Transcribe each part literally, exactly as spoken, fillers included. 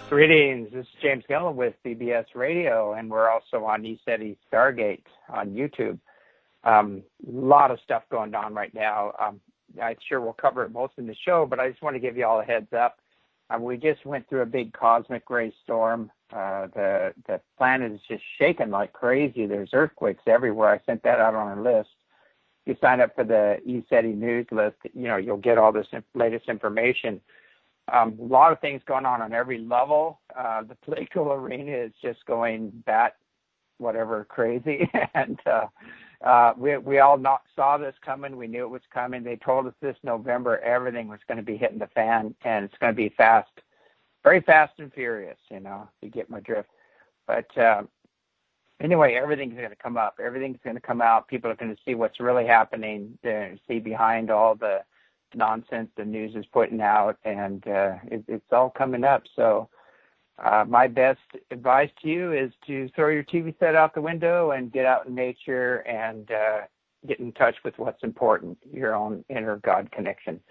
Greetings. This is James Gillen with B B S Radio, and we're also on ECETI Stargate on YouTube. A um, lot of stuff going on right now. Um, I'm sure we'll cover it most in the show, but I just want to give you all a heads up. Um, we just went through a big cosmic ray storm. Uh, the the planet is just shaking like crazy. There's earthquakes everywhere. I sent that out on our list. If you sign up for the ECETI news list, you know, you'll get all this latest information. Um, a lot of things going on on every level. Uh, the political arena is just going bat, whatever, crazy. and uh, uh, we we all not, saw this coming. We knew it was coming. They told us this November everything was going to be hitting the fan, and it's going to be fast, very fast and furious, you know, you get my drift. But uh, anyway, everything's going to come up. Everything's going to come out. People are going to see what's really happening, to see behind all the nonsense the news is putting out, and uh, it, it's all coming up. So uh, my best advice to you is to throw your T V set out the window and get out in nature and uh, get in touch with what's important, your own inner God connection.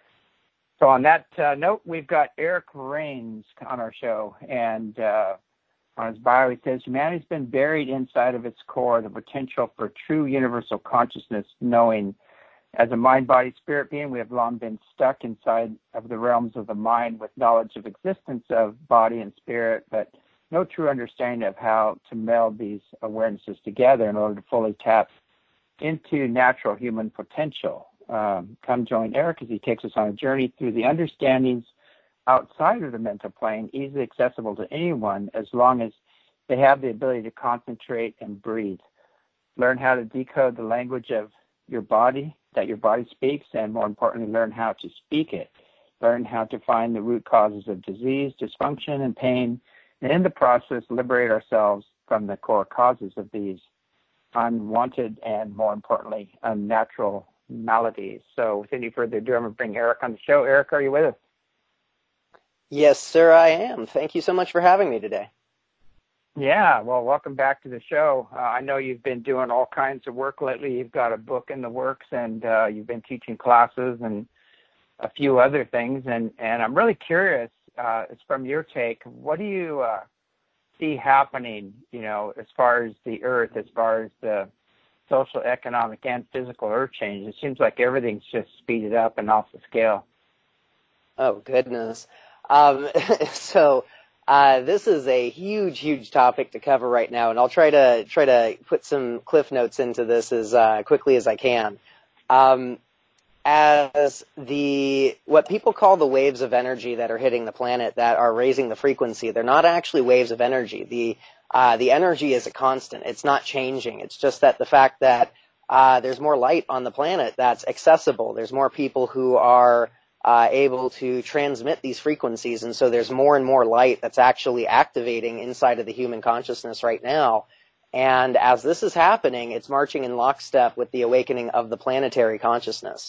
So on that uh, note, we've got Eric Rains on our show, and uh, on his bio he says, humanity's been buried inside of its core the potential for true universal consciousness, knowing as a mind, body, spirit being, we have long been stuck inside of the realms of the mind with knowledge of existence of body and spirit, but no true understanding of how to meld these awarenesses together in order to fully tap into natural human potential. Um, come join Eric as he takes us on a journey through the understandings outside of the mental plane, easily accessible to anyone as long as they have the ability to concentrate and breathe. Learn how to decode the language of your body, that your body speaks, and more importantly, learn how to speak it. Learn how to find the root causes of disease, dysfunction, and pain, and in the process, liberate ourselves from the core causes of these unwanted and, more importantly, unnatural maladies. So with any further ado, I'm going to bring Eric on the show. Eric, are you with us? Yes, sir, I am. Thank you so much for having me today. Yeah, well, welcome back to the show. Uh, I know you've been doing all kinds of work lately. You've got a book in the works, and uh, you've been teaching classes and a few other things. And, and I'm really curious, uh, it's from your take, what do you uh, see happening, you know, as far as the earth, as far as the social, economic, and physical earth change? It seems like everything's just speeded up and off the scale. Oh, goodness. Um, so... Uh, this is a huge, huge topic to cover right now, and I'll try to try to put some cliff notes into this as uh, quickly as I can. Um, as the what people call the waves of energy that are hitting the planet that are raising the frequency, they're not actually waves of energy. The uh, the energy is a constant; it's not changing. It's just that the fact that uh, there's more light on the planet that's accessible. There's more people who are Uh, able to transmit these frequencies, and so there's more and more light that's actually activating inside of the human consciousness right now. And as this is happening, it's marching in lockstep with the awakening of the planetary consciousness.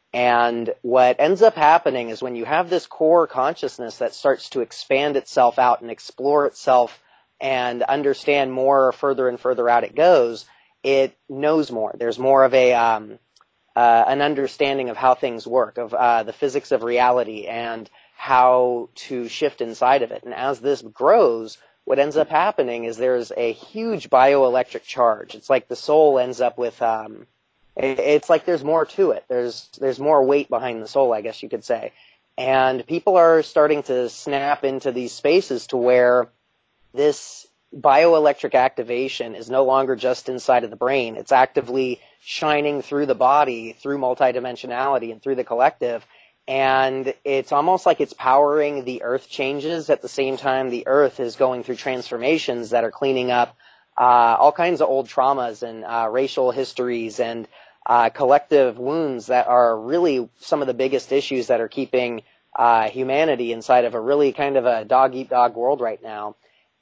And what ends up happening is when you have this core consciousness that starts to expand itself out and explore itself and understand more further and further out it goes, it knows more. There's more of a um, Uh, an understanding of how things work, of uh, the physics of reality and how to shift inside of it. And as this grows, what ends up happening is there's a huge bioelectric charge. It's like the soul ends up with, um, it's like there's more to it. There's, there's more weight behind the soul, I guess you could say. And people are starting to snap into these spaces to where this bioelectric activation is no longer just inside of the brain. It's actively shining through the body, through multidimensionality and through the collective. And it's almost like it's powering the earth changes at the same time the earth is going through transformations that are cleaning up uh, all kinds of old traumas and uh, racial histories and uh, collective wounds that are really some of the biggest issues that are keeping uh, humanity inside of a really kind of a dog-eat-dog world right now.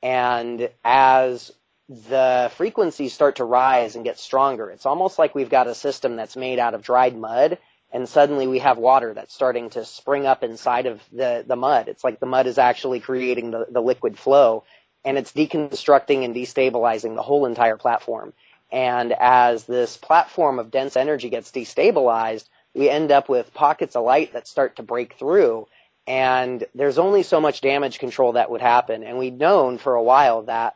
And as the frequencies start to rise and get stronger, it's almost like we've got a system that's made out of dried mud, and suddenly we have water that's starting to spring up inside of the, the mud. It's like the mud is actually creating the, the liquid flow, and it's deconstructing and destabilizing the whole entire platform. And as this platform of dense energy gets destabilized, we end up with pockets of light that start to break through. And there's only so much damage control that would happen. And we'd known for a while that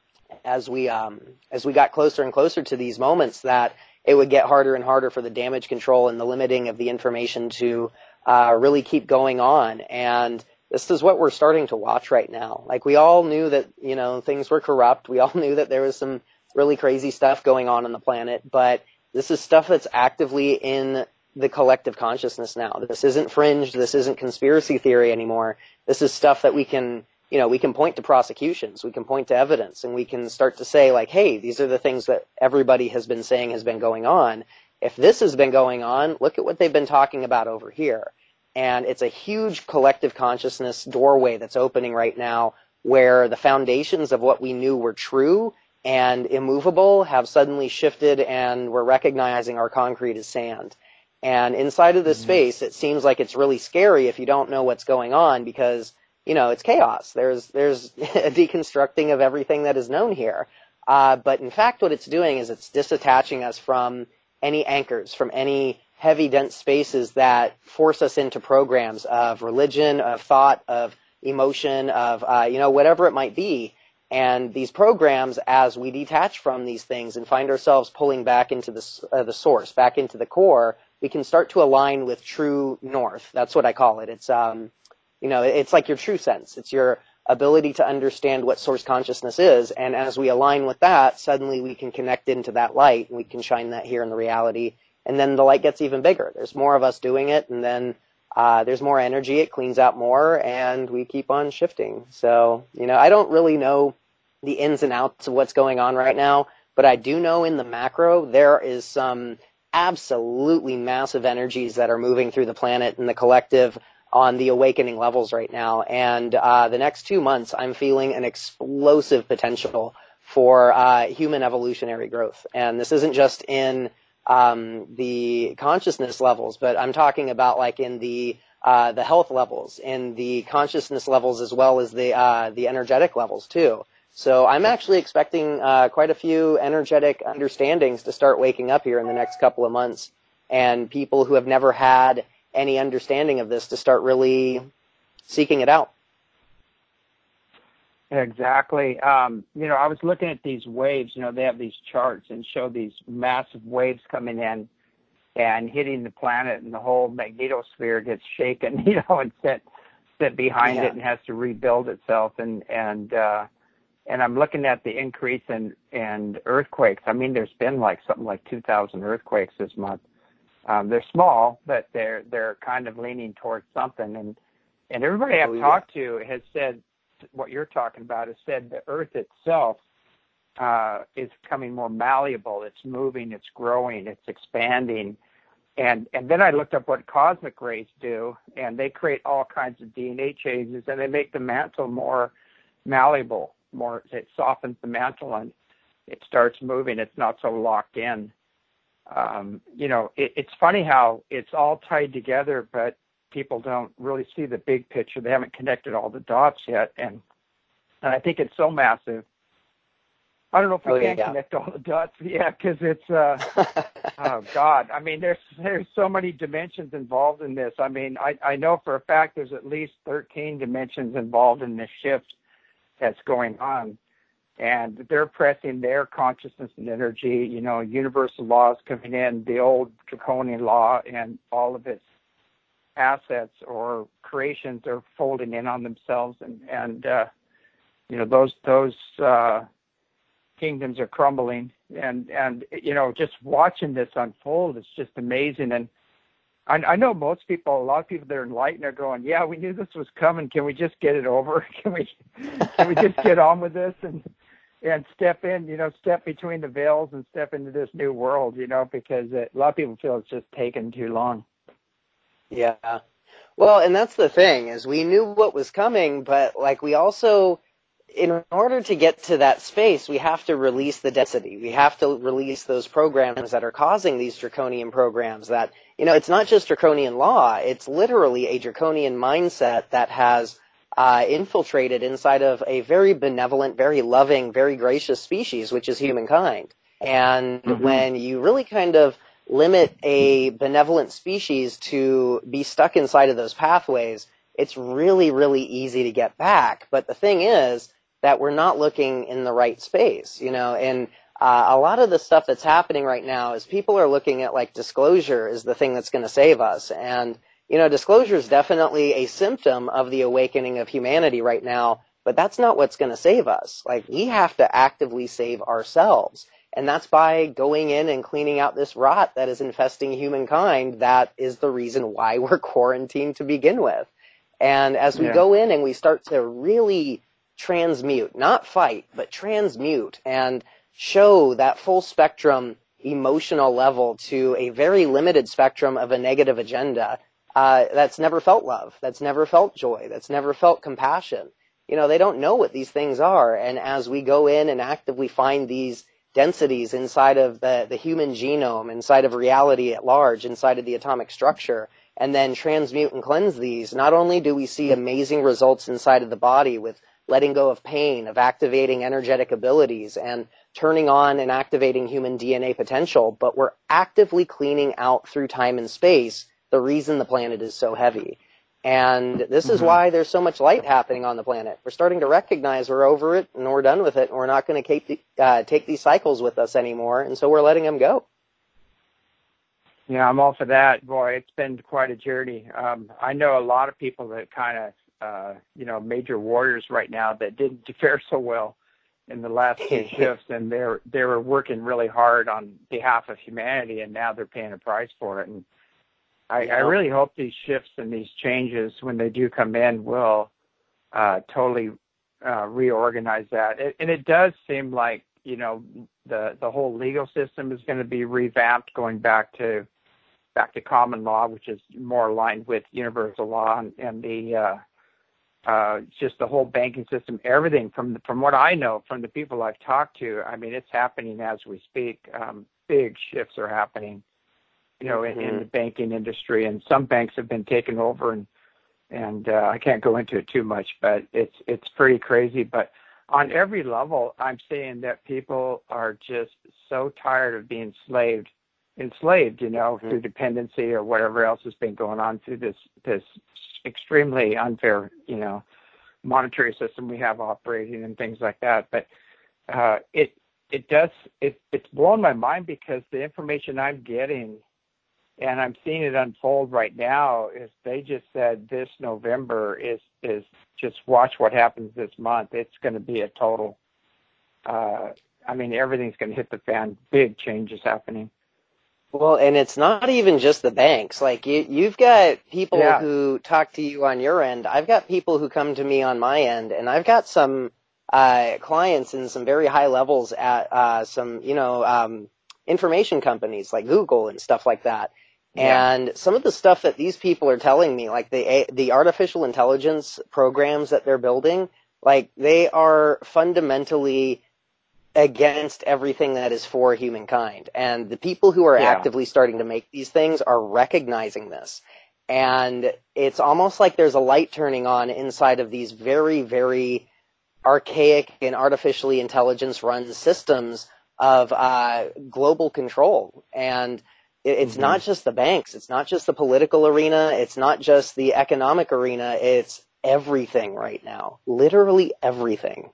as we um, as we got closer and closer to these moments, that it would get harder and harder for the damage control and the limiting of the information to uh, really keep going on. And this is what we're starting to watch right now. Like, we all knew that, you know, things were corrupt. We all knew that there was some really crazy stuff going on on the planet, but this is stuff that's actively in the collective consciousness now. This isn't fringe. This isn't conspiracy theory anymore. This is stuff that we can, you know, we can point to prosecutions, we can point to evidence, and we can start to say, like, hey, these are the things that everybody has been saying has been going on. If this has been going on, look at what they've been talking about over here. And it's a huge collective consciousness doorway that's opening right now, where the foundations of what we knew were true and immovable have suddenly shifted, and we're recognizing our concrete as sand. And inside of this mm-hmm. space, it seems like it's really scary if you don't know what's going on, because, you know, it's chaos. There's there's a deconstructing of everything that is known here. Uh, but in fact, what it's doing is it's disattaching us from any anchors, from any heavy, dense spaces that force us into programs of religion, of thought, of emotion, of, uh, you know, whatever it might be. And these programs, as we detach from these things and find ourselves pulling back into the, uh, the source, back into the core, we can start to align with true north. That's what I call it. It's, um, you know, it's like your true sense. It's your ability to understand what source consciousness is. And as we align with that, suddenly we can connect into that light, and we can shine that here in the reality. And then the light gets even bigger. There's more of us doing it, and then uh, there's more energy. It cleans out more, and we keep on shifting. So, you know, I don't really know the ins and outs of what's going on right now, but I do know in the macro there is some absolutely massive energies that are moving through the planet and the collective on the awakening levels right now. And uh, the next two months, I'm feeling an explosive potential for uh, human evolutionary growth. And this isn't just in um, the consciousness levels, but I'm talking about like in the uh, the health levels, in the consciousness levels, as well as the uh, the energetic levels too. So I'm actually expecting uh, quite a few energetic understandings to start waking up here in the next couple of months, and people who have never had any understanding of this to start really seeking it out. Exactly. Um, you know, I was looking at these waves. You know, they have these charts and show these massive waves coming in and hitting the planet, and the whole magnetosphere gets shaken, you know, and set set behind yeah. it and has to rebuild itself. And and uh, and I'm looking at the increase in in earthquakes. I mean, there's been like something like two thousand earthquakes this month. Um, they're small, but they're they're kind of leaning towards something. And and everybody I've oh, yeah. talked to has said what you're talking about, has said the Earth itself uh, is becoming more malleable. It's moving, it's growing, it's expanding. And and then I looked up what cosmic rays do, and they create all kinds of D N A changes, and they make the mantle more malleable, more, it softens the mantle, and it starts moving. It's not so locked in. Um, you know, it, it's funny how it's all tied together, but people don't really see the big picture. They haven't connected all the dots yet. And, and I think it's so massive. I don't know if we oh, can yeah. connect all the dots. Yeah, because it's, uh, oh, God. I mean, there's there's so many dimensions involved in this. I mean, I, I know for a fact there's at least thirteen dimensions involved in this shift that's going on. And they're pressing their consciousness and energy, you know, universal laws coming in, the old draconian law and all of its assets or creations are folding in on themselves. And, and uh, you know, those those uh, kingdoms are crumbling. And, and, you know, just watching this unfold is just amazing. And I, I know most people, a lot of people that are enlightened are going, yeah, we knew this was coming. Can we just get it over? Can we, can we just get on with this? And, and step in, you know, step between the veils and step into this new world, you know, because it, a lot of people feel it's just taken too long. Yeah. Well, and that's the thing, is we knew what was coming, but like we also, in order to get to that space, we have to release the density. We have to release those programs that are causing these draconian programs that, you know, it's not just draconian law. It's literally a draconian mindset that has Uh, infiltrated inside of a very benevolent, very loving, very gracious species, which is humankind. And mm-hmm. when you really kind of limit a benevolent species to be stuck inside of those pathways, it's really, really easy to get back. But the thing is that we're not looking in the right space, you know, and uh, a lot of the stuff that's happening right now is people are looking at like disclosure is the thing that's going to save us. And, you know, disclosure is definitely a symptom of the awakening of humanity right now, but that's not what's going to save us. Like, we have to actively save ourselves. And that's by going in and cleaning out this rot that is infesting humankind. That is the reason why we're quarantined to begin with. And as we Yeah. go in and we start to really transmute, not fight, but transmute and show that full spectrum emotional level to a very limited spectrum of a negative agenda, uh, that's never felt love, that's never felt joy, that's never felt compassion. You know, they don't know what these things are. And as we go in and actively find these densities inside of the, the human genome, inside of reality at large, inside of the atomic structure, and then transmute and cleanse these, not only do we see amazing results inside of the body with letting go of pain, of activating energetic abilities, and turning on and activating human D N A potential, but we're actively cleaning out through time and space the reason the planet is so heavy. And this mm-hmm. is why there's so much light happening on the planet. We're starting to recognize we're over it and we're done with it, and we're not going to uh, take these cycles with us anymore, and so we're letting them go. Yeah, I'm all for that. Boy, it's been quite a journey. Um, I know a lot of people that kind of, uh, you know, major warriors right now that didn't fare so well in the last two shifts, and they're they were working really hard on behalf of humanity, and now they're paying a price for it. And I, yeah. I really hope these shifts and these changes, when they do come in, will uh, totally uh, reorganize that. It, and it does seem like, you know, the the whole legal system is going to be revamped, going back to back to common law, which is more aligned with universal law, and, and the uh, uh, just the whole banking system, everything from the, from what I know, from the people I've talked to. I mean, it's happening as we speak. Um, big shifts are happening, you know, mm-hmm. in, in the banking industry, and some banks have been taken over, and and uh, I can't go into it too much, but it's it's pretty crazy. But on every level, I'm seeing that people are just so tired of being slaved, enslaved, you know, mm-hmm. through dependency or whatever else has been going on through this this extremely unfair, you know, monetary system we have operating and things like that. But uh, it it does it it's blown my mind, because the information I'm getting, and I'm seeing it unfold right now, is they just said this November is is just watch what happens this month. It's going to be a total. Uh, I mean, everything's going to hit the fan. Big changes happening. Well, and it's not even just the banks. Like, you, you've got people yeah. who talk to you on your end. I've got people who come to me on my end, and I've got some uh, clients in some very high levels at uh, some, you know, um, information companies like Google and stuff like that. Yeah. And some of the stuff that these people are telling me, like the the artificial intelligence programs that they're building, like, they are fundamentally against everything that is for humankind. And the people who are yeah. actively starting to make these things are recognizing this. And it's almost like there's a light turning on inside of these very, very archaic and artificially intelligence-run systems of uh, global control. And it's mm-hmm. not just the banks. It's not just the political arena. It's not just the economic arena. It's everything right now. Literally everything.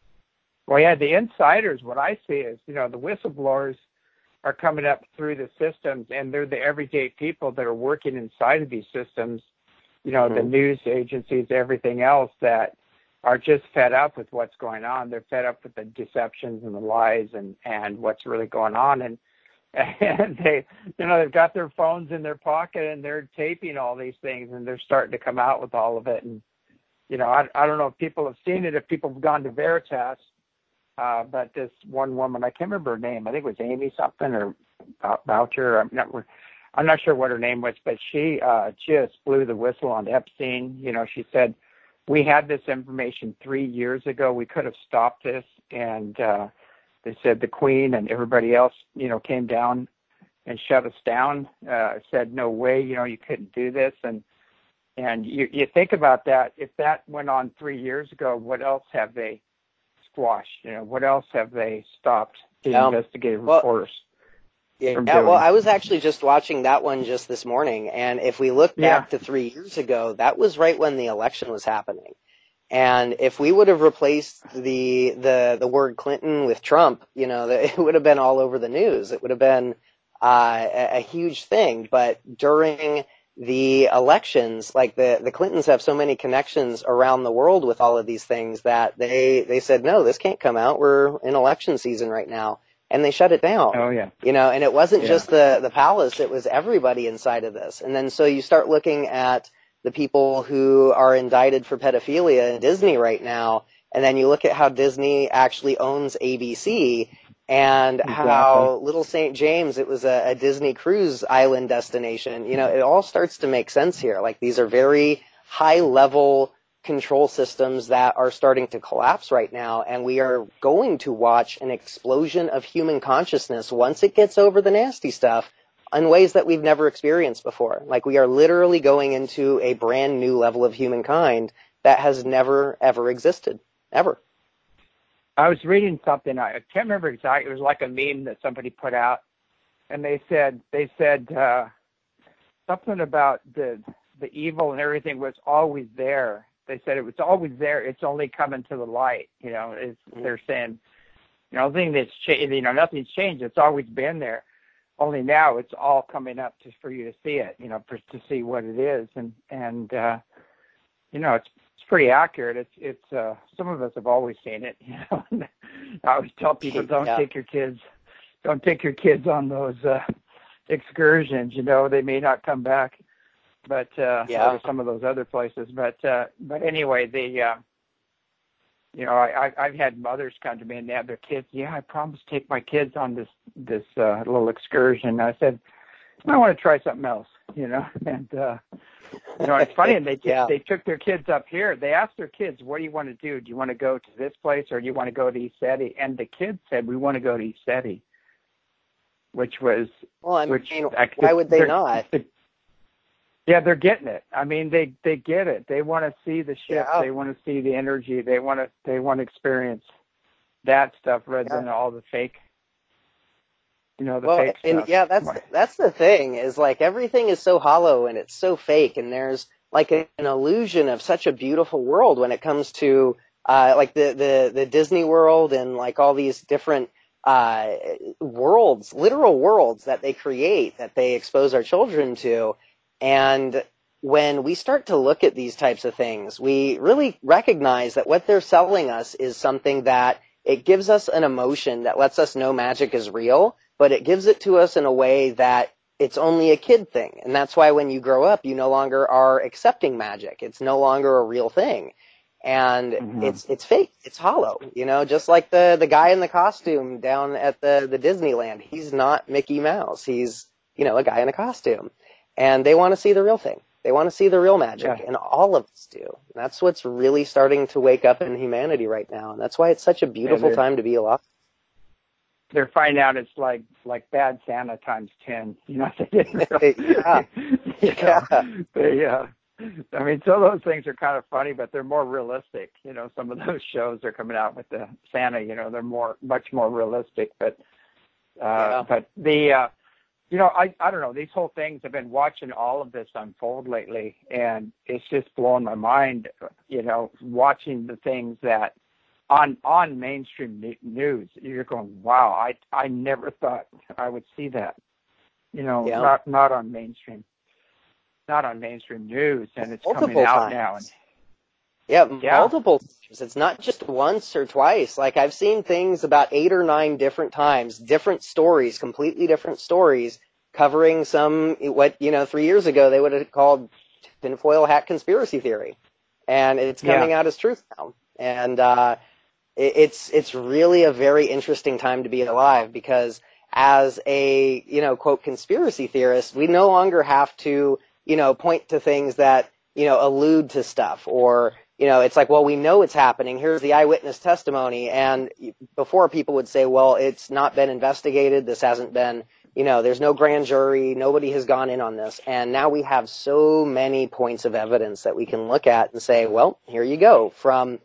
Well, yeah, the insiders, what I see is, you know, the whistleblowers are coming up through the systems, and they're the everyday people that are working inside of these systems, you know, mm-hmm. the news agencies, everything else, that are just fed up with what's going on. They're fed up with the deceptions and the lies and, and what's really going on. And, and they, you know, they've got their phones in their pocket, and they're taping all these things, and they're starting to come out with all of it. And, you know, I, I don't know if people have seen it, if people have gone to Veritas. Uh, but this one woman, I can't remember her name. I think it was Amy something or Boucher. I'm not, I'm not sure what her name was, but she uh, just blew the whistle on Epstein. You know, she said, we had this information three years ago. We could have stopped this. And uh, they said the Queen and everybody else, you know, came down and shut us down, uh, said, no way, you know, you couldn't do this. And and you, you think about that. If that went on three years ago, what else have they squashed? You know, what else have they stopped the um, investigative well, reporters? Yeah, from yeah, well, doing. I was actually just watching that one just this morning, and if we look Yeah. back to three years ago, that was right when the election was happening. And if we would have replaced the the the word Clinton with Trump, you know, it would have been all over the news. It would have been uh, a, a huge thing. But during the elections, like the the Clintons have so many connections around the world with all of these things that they they said, no, this can't come out. We're in election season right now. And they shut it down. Oh, yeah. You know, and it wasn't Yeah. just the, the palace, it was everybody inside of this. And then so you start looking at the people who are indicted for pedophilia in Disney right now, and then you look at how Disney actually owns A B C, and Exactly. how Little Saint James, it was a, a Disney cruise island destination. You know, it all starts to make sense here. Like, these are very high level control systems that are starting to collapse right now, and we are going to watch an explosion of human consciousness once it gets over the nasty stuff in ways that we've never experienced before. Like, we are literally going into a brand new level of humankind that has never, ever existed. Ever. I was reading something, I can't remember exactly, it was like a meme that somebody put out, and they said, they said uh, something about the the evil and everything was always there. They said it was always there. It's only coming to the light. You know, it's, they're saying, you know, the thing that's changed, you know, nothing's changed. It's always been there. Only now it's all coming up to, for you to see it, you know, for, to see what it is. And, and, uh, you know, it's, it's pretty accurate. It's, it's, uh, some of us have always seen it, you know. I always tell people, don't Yeah. take your kids, don't take your kids on those, uh, excursions, you know, they may not come back. But uh, Yeah. or some of those other places. But uh, but anyway, the uh, you know I I've had mothers come to me and they have their kids. Yeah, I promised to take my kids on this this uh, little excursion. I said I want to try something else, you know. And uh, you know it's funny. And they t- Yeah. they took their kids up here. They asked their kids, "What do you want to do? Do you want to go to this place or do you want to go to ECETI?" And the kids said, "We want to go to ECETI," which was Well, I which mean, I- why would they they're- not? Yeah, they're getting it. I mean, they, they get it. They want to see the ship. Yeah. They want to see the energy. They want to they want to experience that stuff rather Yeah. than all the fake, you know, the Well, fake and stuff. yeah, that's that's the thing, is like everything is so hollow and it's so fake, and there's like a, an illusion of such a beautiful world when it comes to uh, like the, the the Disney World and like all these different uh, worlds, literal worlds that they create, that they expose our children to. And when we start to look at these types of things, we really recognize that what they're selling us is something that it gives us an emotion that lets us know magic is real, but it gives it to us in a way that it's only a kid thing. And that's why when you grow up, you no longer are accepting magic. It's no longer a real thing. And Mhm. it's it's fake. It's hollow. You know, just like the, the guy in the costume down at the, the Disneyland. He's not Mickey Mouse. He's, you know, a guy in a costume. And they want to see the real thing. They want to see the real magic, Yeah. and all of us do. And that's what's really starting to wake up in humanity right now, and that's why it's such a beautiful they're- time to be alive. They're finding out it's like like bad Santa times ten. You know, they didn't really, Yeah. you know, Yeah. they, uh, I mean, some of those things are kind of funny, but they're more realistic. You know, some of those shows are coming out with the Santa. You know, they're more much more realistic. But uh, Yeah. but the uh, you know, I, I don't know, these whole things, I've been watching all of this unfold lately, and it's just blowing my mind, you know, watching the things that on on mainstream ne- news, you're going, wow, I I never thought I would see that, you know, Yeah. not not on mainstream, not on mainstream news, and it's Multiple coming out times. now. And, Yeah, Yeah. multiple times. It's not just once or twice. Like, I've seen things about eight or nine different times, different stories, completely different stories, covering some, what, you know, three years ago they would have called tinfoil hat conspiracy theory. And it's coming Yeah. out as truth now. And uh, it, it's it's really a very interesting time to be alive, because as a, you know, quote, conspiracy theorist, we no longer have to, you know, point to things that, you know, allude to stuff, or, you know, it's like, well, we know it's happening. Here's the eyewitness testimony. And before, people would say, well, it's not been investigated. This hasn't been, you know, there's no grand jury. Nobody has gone in on this. And now we have so many points of evidence that we can look at and say, well, here you go, from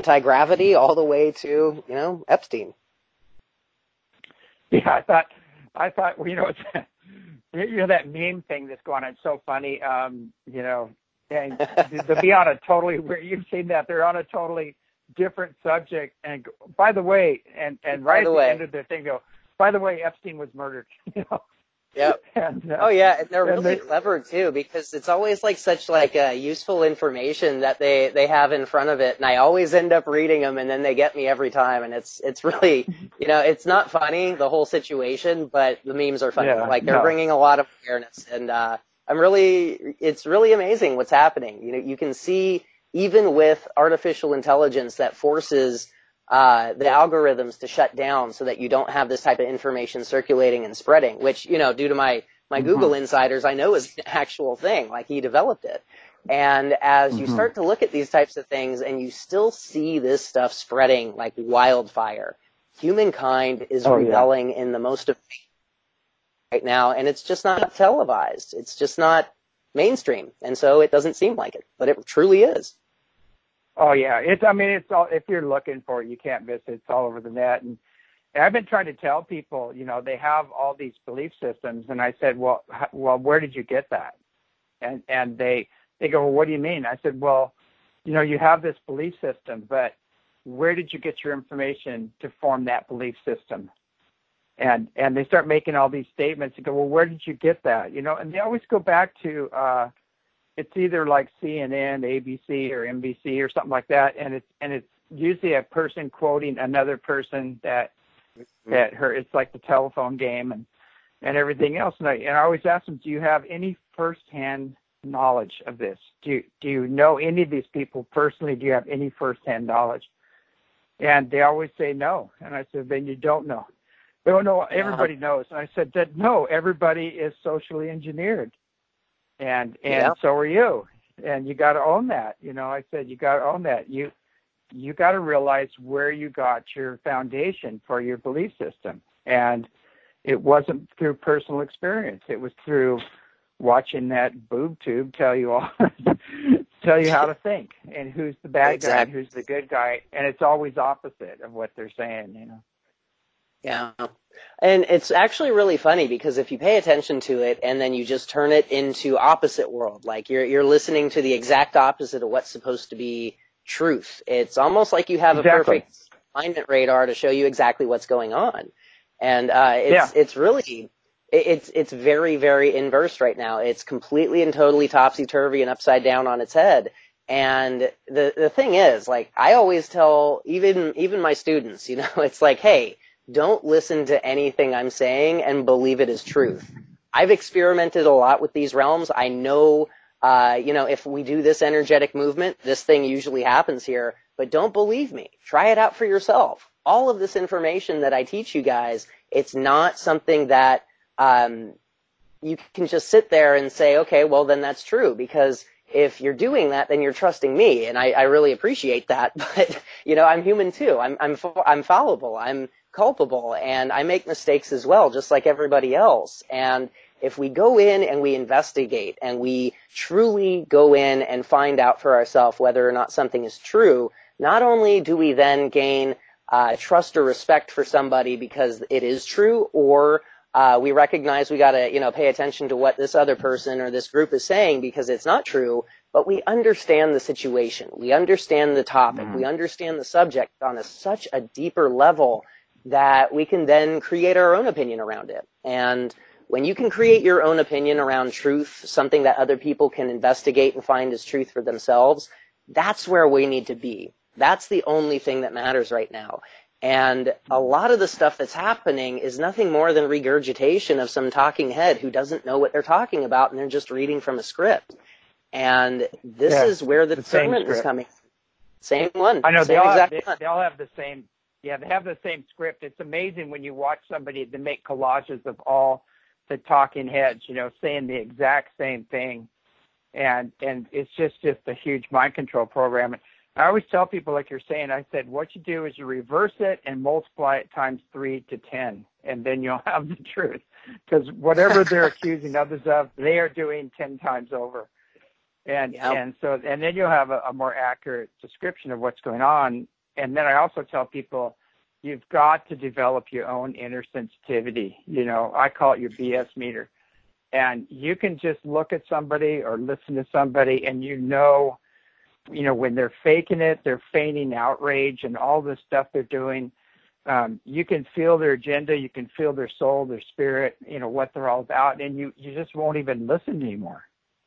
anti-gravity all the way to, you know, Epstein. Yeah, I thought I thought, well, you know, it's, you know that meme thing that's going on. It's so funny. Um, you know, and they'll be on a totally, you've seen that, they're on a totally different subject. And by the way, and, and right at the end of their thing, go, by the way, Epstein was murdered, you know. Yep. And, uh, oh yeah, and they're and really they, clever too, because it's always like such like uh, useful information that they they have in front of it, and I always end up reading them, and then they get me every time, and it's it's really, you know, it's not funny the whole situation, but the memes are funny. Yeah, like they're no. bringing a lot of awareness, and uh, I'm really, it's really amazing what's happening. You know, you can see even with artificial intelligence that forces Uh, the algorithms to shut down so that you don't have this type of information circulating and spreading, which, you know, due to my, my mm-hmm. Google insiders, I know is an actual thing, like he developed it. And as mm-hmm. you start to look at these types of things and you still see this stuff spreading like wildfire, humankind is oh, rebelling yeah. in the most of right now, and it's just not televised. It's just not mainstream. And so it doesn't seem like it, but it truly is. Oh yeah, it's. I mean, it's all. If you're looking for it, you can't miss it. It's all over the net. And, and I've been trying to tell people, you know, they have all these belief systems, and I said, well, h- well, where did you get that? And and they they go, well, what do you mean? I said, well, you know, you have this belief system, but where did you get your information to form that belief system? And and they start making all these statements and go, well, where did you get that? You know, and they always go back to. Uh, It's either like C N N, A B C, or N B C, or something like that, and it's and it's usually a person quoting another person that that her. It's like the telephone game and and everything else. And I and I always ask them, do you have any firsthand knowledge of this? Do you, do you know any of these people personally? Do you have any firsthand knowledge? And they always say no. And I said, then you don't know. They don't know. Everybody yeah. knows. And I said that no, everybody is socially engineered. And and yeah. so are you, and you got to own that. You know, I said you got to own that. You you got to realize where you got your foundation for your belief system, and it wasn't through personal experience. It was through watching that boob tube tell you all, tell you how to think, and who's the bad exactly. guy and who's the good guy, and it's always opposite of what they're saying. You know. Yeah. And it's actually really funny because if you pay attention to it and then you just turn it into opposite world, like you're you're listening to the exact opposite of what's supposed to be truth. It's almost like you have exactly. a perfect alignment radar to show you exactly what's going on. And uh, it's yeah. it's really it's it's very very inverse right now. It's completely and totally topsy turvy and upside down on its head. And the the thing is, like I always tell even even my students, you know, it's like, hey, don't listen to anything I'm saying and believe it is truth. I've experimented a lot with these realms. I know, uh, you know, if we do this energetic movement, this thing usually happens here, but don't believe me. Try it out for yourself. All of this information that I teach you guys, it's not something that, um, you can just sit there and say, okay, well then that's true, because if you're doing that, then you're trusting me. And I, I really appreciate that. But, you know, I'm human too. I'm, I'm, I'm fallible. I'm culpable, and I make mistakes as well, just like everybody else. And if we go in and we investigate and we truly go in and find out for ourselves whether or not something is true, not only do we then gain uh, trust or respect for somebody because it is true, or uh, we recognize we got to, you know, pay attention to what this other person or this group is saying because it's not true, but we understand the situation. We understand the topic. Mm-hmm. We understand the subject on a, such a deeper level that we can then create our own opinion around it. And when you can create your own opinion around truth, something that other people can investigate and find as truth for themselves, that's where we need to be. That's the only thing that matters right now. And a lot of the stuff that's happening is nothing more than regurgitation of some talking head who doesn't know what they're talking about, and they're just reading from a script. And this yeah, is where the, the discernment is coming. Same one. I know, same they all, exact have, one. they, they all have the same, yeah, they have the same script. It's amazing when you watch somebody to make collages of all the talking heads, you know, saying the exact same thing. And and it's just, just a huge mind control program. I always tell people, like you're saying, I said, what you do is you reverse it and multiply it times three to ten, and then you'll have the truth. Because whatever they're accusing others of, they are doing ten times over. And yep. and so and then you'll have a, a more accurate description of what's going on. And then I also tell people, you've got to develop your own inner sensitivity. You know, I call it your B S meter. And you can just look at somebody or listen to somebody and you know, you know, when they're faking it, they're feigning outrage and all the stuff they're doing. Um, you can feel their agenda, you can feel their soul, their spirit, you know, what they're all about, and you, you just won't even listen anymore.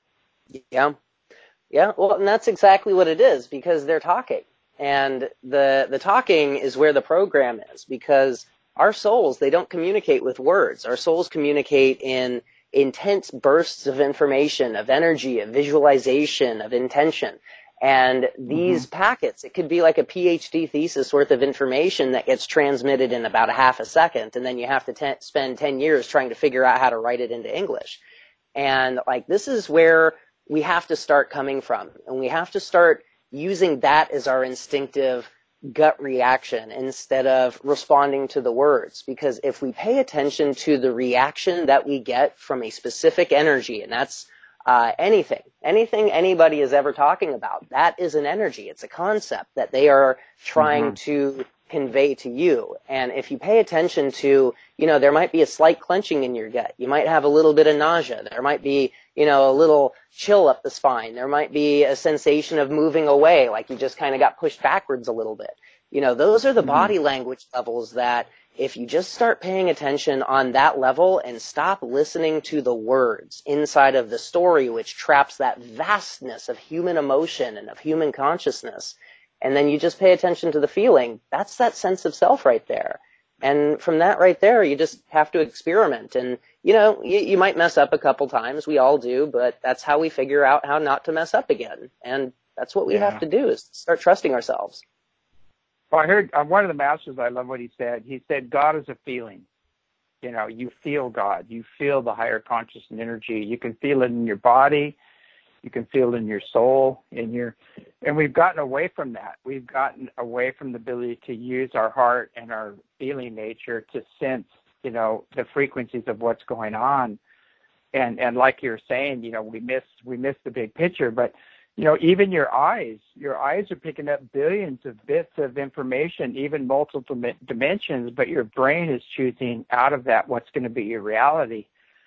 Yeah. Yeah. Well, and that's exactly what it is, because they're talking. And the the talking is where the program is, because our souls, they don't communicate with words. Our souls communicate in intense bursts of information, of energy, of visualization, of intention. And these mm-hmm. packets, it could be like a PhD thesis worth of information that gets transmitted in about a half a second, and then you have to t- spend ten years trying to figure out how to write it into English. And like, this is where we have to start coming from, and we have to start using that as our instinctive gut reaction instead of responding to the words. Because if we pay attention to the reaction that we get from a specific energy, and that's uh, anything, anything anybody is ever talking about, that is an energy. It's a concept that they are trying mm-hmm. to convey to you. And if you pay attention to, you know, there might be a slight clenching in your gut. You might have a little bit of nausea. There might be, you know, a little chill up the spine. There might be a sensation of moving away, like you just kind of got pushed backwards a little bit. You know, those are the mm-hmm. body language levels that if you just start paying attention on that level and stop listening to the words inside of the story, which traps that vastness of human emotion and of human consciousness, and then you just pay attention to the feeling, that's that sense of self right there. And from that right there, you just have to experiment. And, you know, you, you might mess up a couple times. We all do, but that's how we figure out how not to mess up again. And that's what we yeah. have to do, is start trusting ourselves. Well, I heard uh, one of the masters, I love what he said. He said, God is a feeling. You know, you feel God. You feel the higher conscious energy. You can feel it in your body. You can feel it in your soul, in your, and we've gotten away from that. We've gotten away from the ability to use our heart and our feeling nature to sense, you know, the frequencies of what's going on. And and like you're saying, you know, we miss we miss the big picture. But, you know, even your eyes, your eyes are picking up billions of bits of information, even multiple dimensions, but your brain is choosing out of that what's going to be your reality.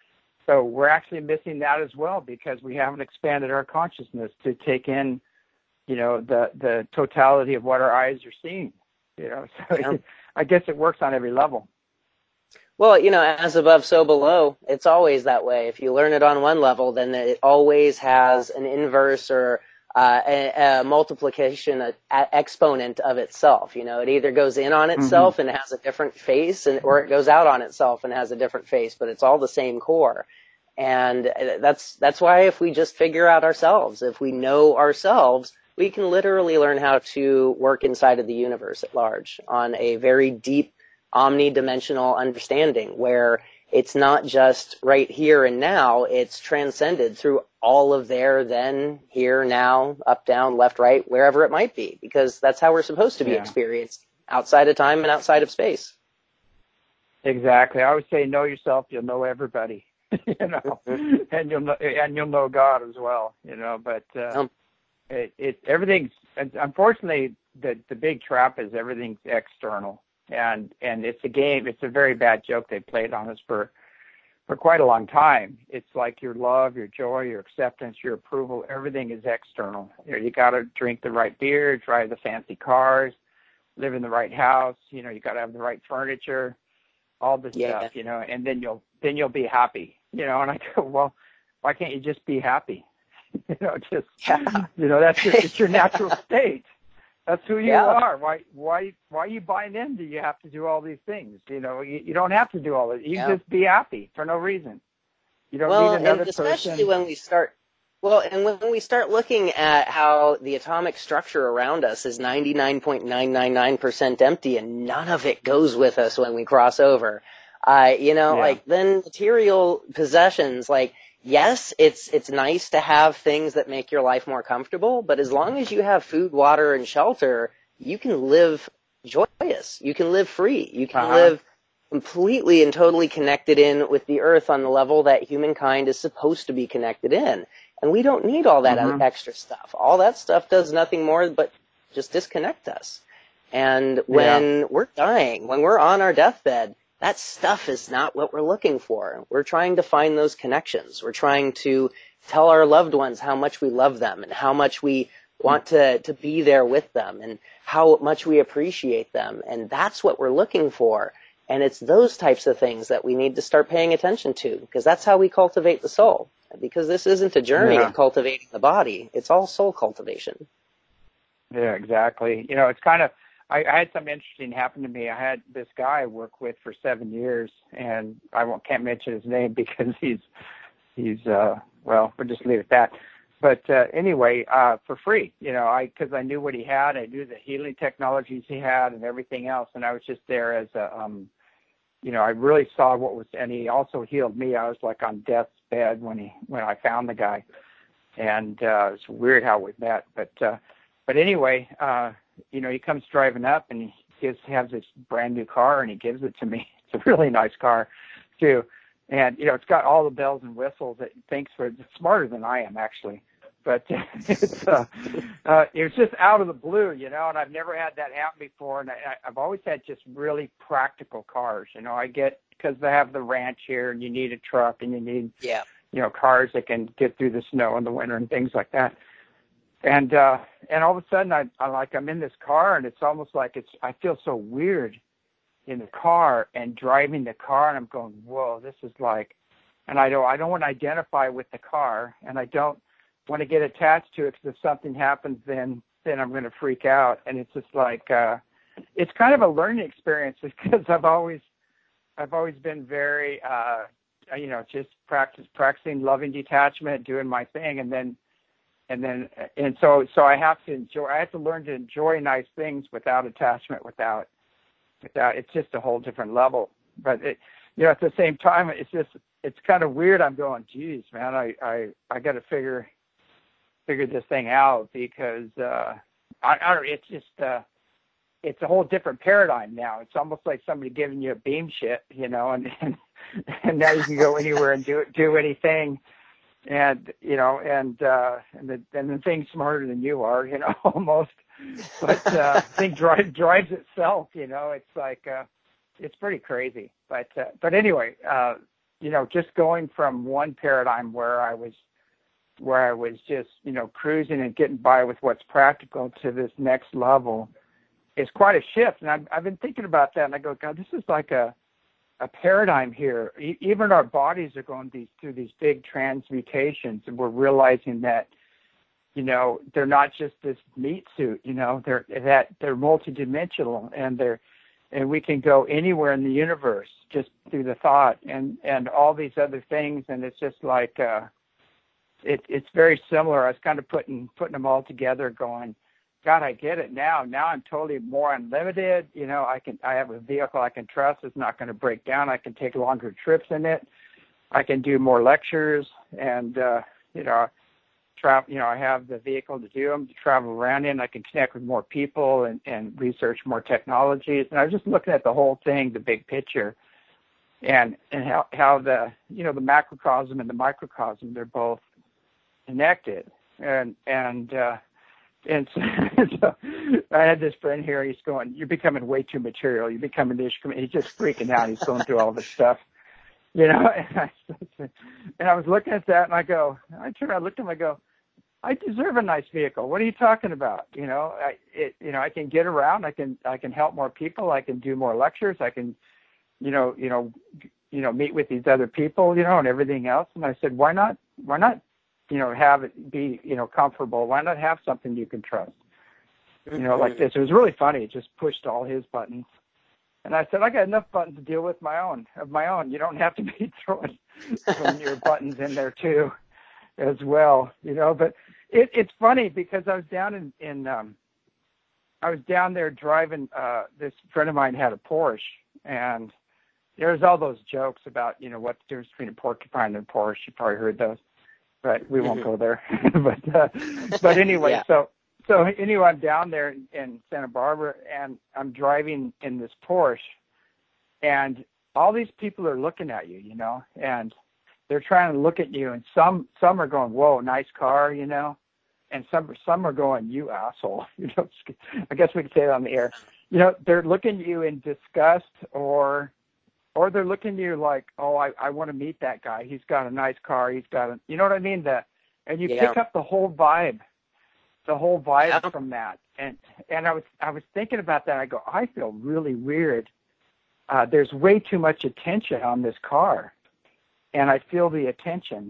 So we're actually missing that as well, because we haven't expanded our consciousness to take in, you know, the, the totality of what our eyes are seeing. You know, so yeah. I guess it works on every level. Well, you know, as above, so below. It's always that way. If you learn it on one level, then it always has an inverse or uh, a, a multiplication, a, a exponent of itself. You know, it either goes in on itself mm-hmm. and has a different face, and or it goes out on itself and has a different face, but it's all the same core. And that's that's why if we just figure out ourselves, if we know ourselves, we can literally learn how to work inside of the universe at large on a very deep, omnidimensional understanding, where it's not just right here and now, it's transcended through all of there, then, here, now, up, down, left, right, wherever it might be, because that's how we're supposed to be yeah. experienced, outside of time and outside of space. Exactly. I always say, know yourself, you'll know everybody, you know, mm-hmm. and you'll know, and you'll know God as well, you know, but uh, um, it, it, everything's, unfortunately, the, the big trap is everything's external. And and it's a game. It's a very bad joke they played on us for for quite a long time. It's like your love, your joy, your acceptance, your approval. Everything is external. You know, you got to drink the right beer, drive the fancy cars, live in the right house. You know, you got to have the right furniture, all this yeah. stuff. You know, and then you'll then you'll be happy. You know, and I go, well, why can't you just be happy? you know, just yeah. you know, that's your, it's your natural state. That's who you yeah. are. Why, why, why are you buying into? You have to do all these things. You know, you, you don't have to do all this. You yeah. just be happy for no reason. You don't well, need another and especially person. when we start. Well, and when we start looking at how the atomic structure around us is ninety-nine point nine nine nine percent empty, and none of it goes with us when we cross over. Uh, you know, yeah. like then material possessions, like. Yes, it's it's nice to have things that make your life more comfortable, but as long as you have food, water, and shelter, you can live joyous. You can live free. You can uh-huh. live completely and totally connected in with the earth on the level that humankind is supposed to be connected in. And we don't need all that uh-huh. extra stuff. All that stuff does nothing more but just disconnect us. And when Yeah. we're dying, when we're on our deathbed, that stuff is not what we're looking for. We're trying to find those connections. We're trying to tell our loved ones how much we love them and how much we want to, to be there with them and how much we appreciate them. And that's what we're looking for. And it's those types of things that we need to start paying attention to, because that's how we cultivate the soul. Because this isn't a journey Yeah. of cultivating the body. It's all soul cultivation. Yeah, exactly. You know, it's kind of, I, I had something interesting happen to me. I had this guy I worked with for seven years, and I won't, can't mention his name because he's, he's, uh, well, we'll just leave it at that. But uh, anyway, uh, for free, you know, I because I knew what he had, I knew the healing technologies he had, and everything else, and I was just there as a, um, you know, I really saw what was, and he also healed me. I was like on death's bed when he when I found the guy, and uh, it's weird how we met, but uh, but anyway, uh, you know, he comes driving up and he gives has this brand new car and he gives it to me. It's a really nice car, too. And, you know, it's got all the bells and whistles that it thinks for, it's smarter than I am, actually. But it's, uh, uh, it was just out of the blue, you know, and I've never had that happen before. And I, I've always had just really practical cars. You know, I get, because they have the ranch here and you need a truck and you need, Yeah. you know, cars that can get through the snow in the winter and things like that. And, uh, and all of a sudden I, I like, I'm in this car and it's almost like it's, I feel so weird in the car and driving the car, and I'm going, whoa, this is like, and I don't, I don't want to identify with the car, and I don't want to get attached to it, because if something happens, then, then I'm going to freak out. And it's just like, uh, it's kind of a learning experience, because I've always, I've always been very, uh, you know, just practice, practicing loving detachment, doing my thing. And then, and then, and so, so I have to enjoy, I have to learn to enjoy nice things without attachment, without, without, it's just a whole different level. But it, you know, at the same time, it's just, it's kind of weird. I'm going, geez, man, I, I, I got to figure, figure this thing out, because, uh, I, I don't, it's just, uh, it's a whole different paradigm now. It's almost like somebody giving you a beam shit, you know, and, and, and now you can go anywhere and do, do anything. And, you know, and, uh, and the, and the thing's smarter than you are, you know, almost, but, uh, thing drives, drives itself, you know, it's like, uh, it's pretty crazy. But, uh, but anyway, uh, you know, just going from one paradigm where I was, where I was just, you know, cruising and getting by with what's practical, to this next level is quite a shift. And I've, I've been thinking about that, and I go, God, this is like a, a paradigm here. E- even our bodies are going these, through these big transmutations, and we're realizing that, you know, they're not just this meat suit, you know, they're, that they're multidimensional, and they're, and we can go anywhere in the universe just through the thought, and, and all these other things. And it's just like, uh, it, it's very similar. I was kind of putting, putting them all together, going, God, I get it now. Now I'm totally more unlimited. You know, I can, I have a vehicle I can trust. It's not going to break down. I can take longer trips in it. I can do more lectures, and, uh, you know, travel, you know, I have the vehicle to do them, to travel around in. I can connect with more people and, and research more technologies. And I was just looking at the whole thing, the big picture, and, and how, how the, you know, the macrocosm and the microcosm, they're both connected. And, and, uh, And so, so I had this friend here. He's going, "You're becoming way too material. You're becoming this." He's just freaking out. He's going through all this stuff, you know. And I, and I was looking at that, and I go, I turned, I looked at him, I go, I deserve a nice vehicle. What are you talking about? You know, I, it, you know, I can get around. I can, I can help more people. I can do more lectures. I can, you know, you know, you know, meet with these other people, you know, and everything else. And I said, why not? Why not? You know, have it be, you know, comfortable. Why not have something you can trust? You know, like this. It was really funny. It just pushed all his buttons. And I said, I got enough buttons to deal with my own, of my own. You don't have to be throwing some of your buttons in there too, as well, you know. But it, it's funny, because I was down in, in um, I was down there driving, uh, this friend of mine had a Porsche, and there's all those jokes about, you know, what's the difference between a porcupine and a Porsche. You probably heard those. But we won't go there. but uh, but anyway, yeah. so so anyway, I'm down there in, in Santa Barbara, and I'm driving in this Porsche, and all these people are looking at you, you know, and they're trying to look at you, and some some are going, "Whoa, nice car," you know, and some some are going, you asshole. You know, I guess we could say it on the air. You know, they're looking at you in disgust, or or they're looking at you like, oh, I, I want to meet that guy. He's got a nice car. He's got a, you know what I mean? The, and you Yeah. pick up the whole vibe, the whole vibe Yeah. from that. And and I was I was thinking about that. I go, I feel really weird. Uh, there's way too much attention on this car, and I feel the attention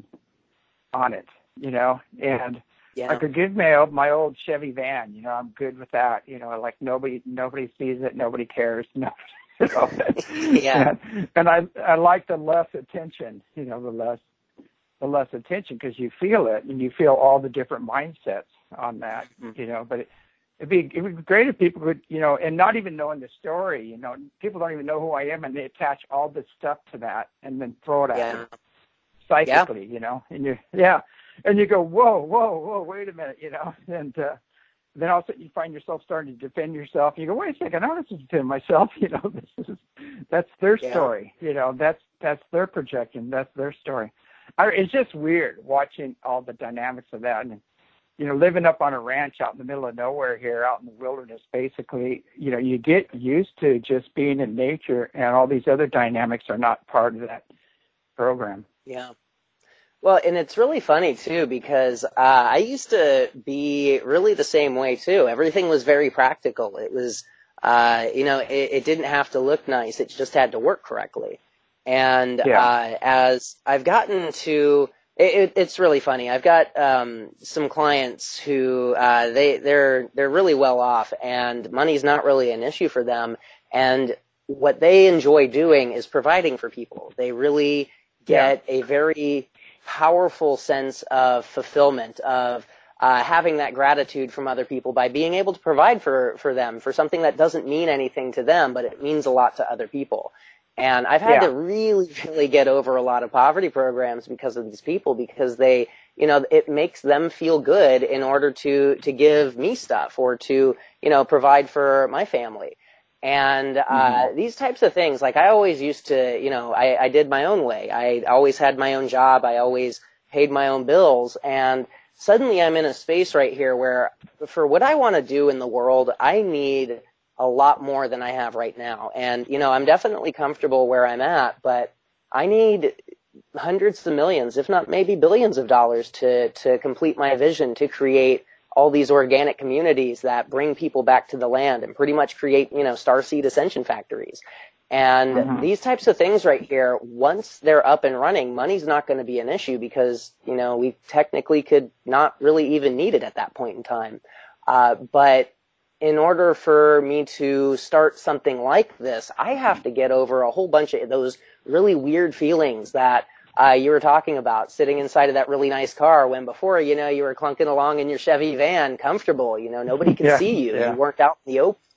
on it, you know, and Yeah. I could give my old, my old Chevy van, you know, I'm good with that, you know, like nobody, nobody sees it. Nobody cares. No, you know, Yeah. and, and I, I like the less attention, you know, the less, the less attention, because you feel it and you feel all the different mindsets on that, Mhm. you know, but it, It'd be, it would be great if people could, you know, and not even knowing the story, you know, people don't even know who I am, and they attach all this stuff to that and then throw it at Yeah. me psychically, you know, and you, yeah, and you go, whoa, whoa, whoa, wait a minute, you know, and uh, then all of a sudden you find yourself starting to defend yourself. And you go, wait a second, I don't have to defend myself, you know, this is, that's their Yeah. story, you know, that's, that's their projection, that's their story. I, it's just weird watching all the dynamics of that. And, you know, living up on a ranch out in the middle of nowhere here, out in the wilderness, basically, you know, you get used to just being in nature, and all these other dynamics are not part of that program. Yeah. Well, and it's really funny, too, because uh, I used to be really the same way, too. Everything was very practical. It was, uh, you know, it, it didn't have to look nice. It just had to work correctly. And Yeah. uh, as I've gotten to... It, it's really funny. I've got um, some clients who uh, they they're they're really well off, and money's not really an issue for them. And what they enjoy doing is providing for people. They really get a very powerful sense of fulfillment, of uh, having that gratitude from other people by being able to provide for for them for something that doesn't mean anything to them, but it means a lot to other people. And I've had Yeah. to really, really get over a lot of poverty programs because of these people, because they, you know, it makes them feel good in order to, to give me stuff or to, you know, provide for my family. And, uh, Mhm. these types of things, like I always used to, you know, I, I did my own way. I always had my own job. I always paid my own bills. And suddenly I'm in a space right here where for what I want to do in the world, I need a lot more than I have right now. And, you know, I'm definitely comfortable where I'm at, but I need hundreds of millions, if not maybe billions of dollars to, to complete my vision to create all these organic communities that bring people back to the land and pretty much create, you know, starseed ascension factories. And Mhm. these types of things right here, once they're up and running, money's not going to be an issue because, you know, we technically could not really even need it at that point in time. Uh, but in order for me to start something like this, I have to get over a whole bunch of those really weird feelings that uh, you were talking about, sitting inside of that really nice car when before, you know, you were clunking along in your Chevy van, comfortable, you know, nobody could Yeah, see you. yeah. You weren't out in the open.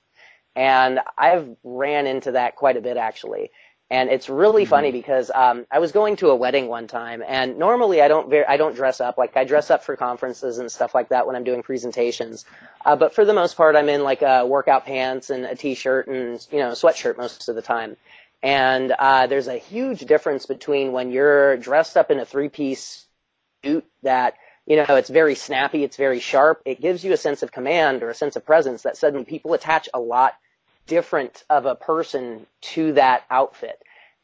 And I've ran into that quite a bit, actually. And it's really Mm-hmm. funny because um, I was going to a wedding one time, and normally I don't ver- I don't dress up. Like I dress up for conferences and stuff like that when I'm doing presentations. Uh, but for the most part, I'm in like uh, workout pants and a t-shirt and you know sweatshirt most of the time. And uh, there's a huge difference between when you're dressed up in a three-piece suit that you know it's very snappy, it's very sharp. It gives you a sense of command or a sense of presence that suddenly people attach a lot different of a person to that outfit.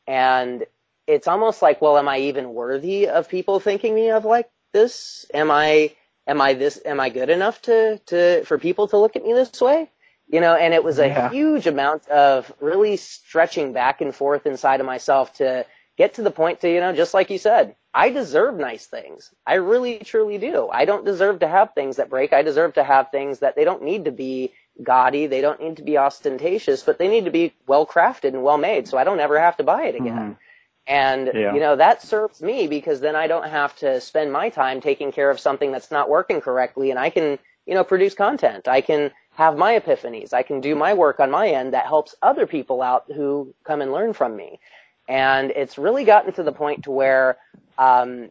And it's almost like, well, am I even worthy of people thinking me of like this? Am I, am I this, am I good enough to, to, for people to look at me this way? You know, and it was a Yeah. huge amount of really stretching back and forth inside of myself to get to the point to, you know, just like you said, I deserve nice things. I really, truly do. I don't deserve to have things that break. I deserve to have things that they don't need to be gaudy. They don't need to be ostentatious, but they need to be well crafted and well made so I don't ever have to buy it again. Mhm. And, Yeah. you know, that serves me because then I don't have to spend my time taking care of something that's not working correctly, and I can, you know, produce content. I can have my epiphanies. I can do my work on my end that helps other people out who come and learn from me. And it's really gotten to the point to where um,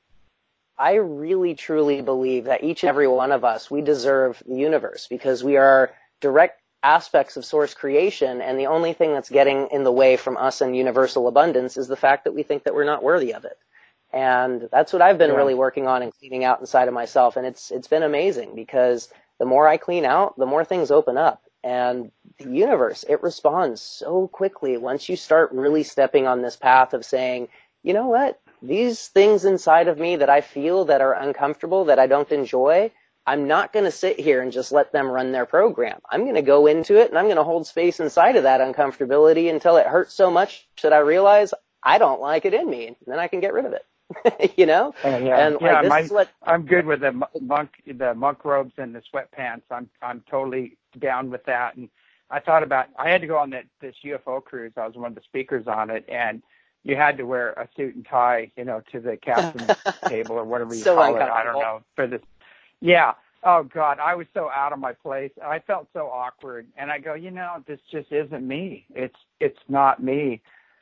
I really, truly believe that each and every one of us, we deserve the universe because we are direct aspects of source creation, and the only thing that's getting in the way from us and universal abundance is the fact that we think that we're not worthy of it. And that's what I've been Yeah. really working on and cleaning out inside of myself. And it's it's been amazing because the more I clean out, the more things open up. And the universe, it responds so quickly once you start really stepping on this path of saying, you know what, these things inside of me that I feel that are uncomfortable, that I don't enjoy, I'm not going to sit here and just let them run their program. I'm going to go into it and I'm going to hold space inside of that uncomfortability until it hurts so much that I realize I don't like it in me, and then I can get rid of it. You know? Uh, yeah, And yeah. like this My, is what I'm good with the mo- monk, the monk robes and the sweatpants. I'm, I'm totally down with that. And I thought about, I had to go on that this U F O cruise. I was one of the speakers on it, and you had to wear a suit and tie, you know, to the captain's table or whatever you so call it. I don't uncomfortable. know for this. Yeah. Oh God, I was so out of my place. I felt so awkward, and I go, you know, this just isn't me. It's, it's not me.